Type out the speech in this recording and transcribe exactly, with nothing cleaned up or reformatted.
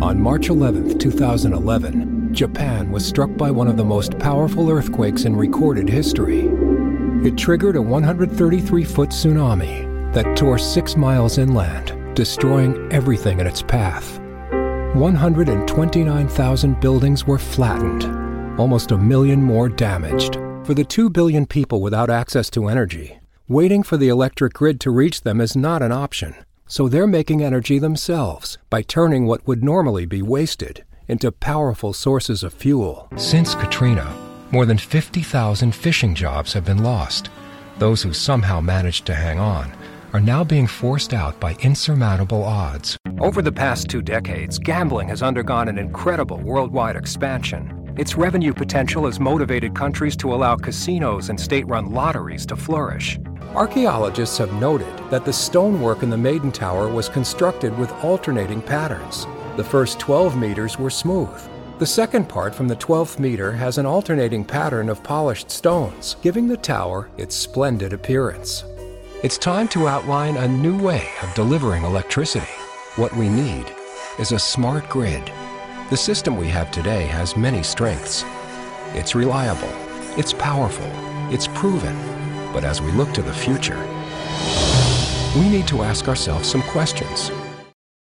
On March eleventh, two thousand eleven, Japan was struck by one of the most powerful earthquakes in recorded history. It triggered a one hundred thirty-three foot tsunami that tore six miles inland, destroying everything in its path. one hundred twenty-nine thousand buildings were flattened, almost a million more damaged. For the two billion people without access to energy, waiting for the electric grid to reach them is not an option. So they're making energy themselves by turning what would normally be wasted into powerful sources of fuel. Since Katrina, more than fifty thousand fishing jobs have been lost. Those who somehow managed to hang on are now being forced out by insurmountable odds. Over the past two decades, gambling has undergone an incredible worldwide expansion. Its revenue potential has motivated countries to allow casinos and state-run lotteries to flourish. Archaeologists have noted that the stonework in the Maiden Tower was constructed with alternating patterns. The first twelve meters were smooth. The second part from the twelfth meter has an alternating pattern of polished stones, giving the tower its splendid appearance. It's time to outline a new way of delivering electricity. What we need is a smart grid. The system we have today has many strengths. It's reliable, it's powerful, it's proven. But as we look to the future, we need to ask ourselves some questions.